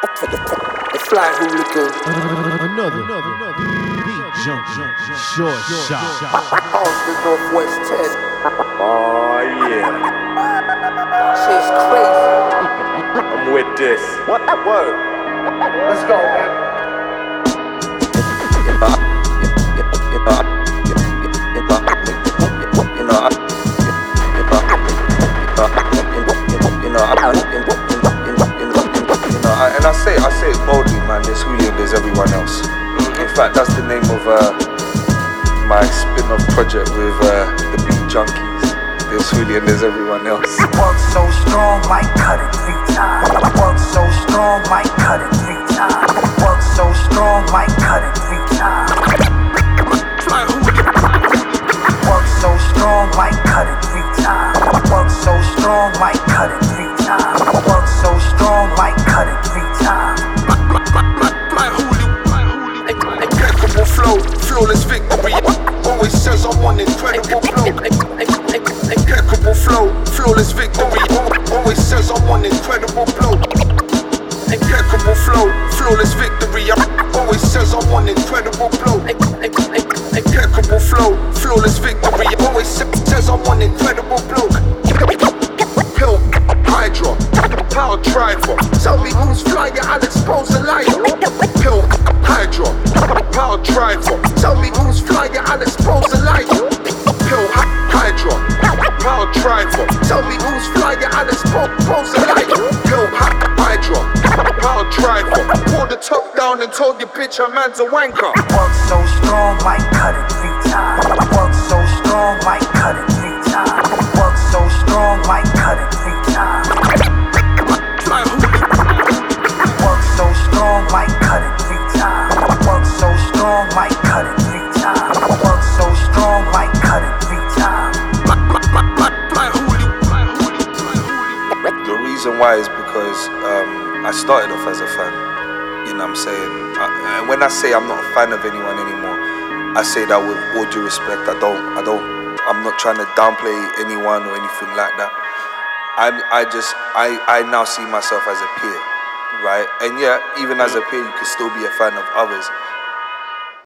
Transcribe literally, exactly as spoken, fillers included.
The fly hooligan. Another, another, another beat junction, short shot. Austin Northwest ten. Oh yeah, Shit's crazy. I'm with this. What? Word. Let's go, man. And I say, I say it boldly, man. There's Julian, there's everyone else. In fact, that's the name of uh, my spin-off project with uh, the Beat Junkies. There's Julian, there's everyone else. Work so strong, might cut it three times. Work so strong, might cut it three times. Work so strong, might cut it three times. Work so strong, might cut it three times. Work so strong, might cut it three times. Work so strong, might cut it three times. Impeccable flow, flawless victory. Always says I'm on incredible flow. Impeccable flow, flawless victory. Always says I'm on incredible flow. Impeccable flow, flawless victory. Always says I'm on incredible flow. Impeccable flow, flawless victory. Always says I'm on incredible flow. Pill, Hydra, power driver. Tell me who's flying, I'll expose the light. Pill, Hydra, power driver. Tell me who's flying, I'll expose the light. Pill, Hydra, power driver. Tell me who's flying, I'll expose the light. Pill, Hydra, power driver. Pull the top down and told your bitch her man's a wanker. Work so strong, might cut it three times. Work so strong, might cut it three times. Work so strong, might cut it three times. Work so strong, might cut it three times. Work so strong, might cut it three times. Work so strong, might cut it three times. The reason why is because um, I started off as a fan. You know what I'm saying? I, and when I say I'm not a fan of anyone anymore, I say that with all due respect. I don't, I don't, I'm not trying to downplay anyone or anything like that. I'm, I just, I, I now see myself as a peer, right? And yeah, even as a peer, you can still be a fan of others.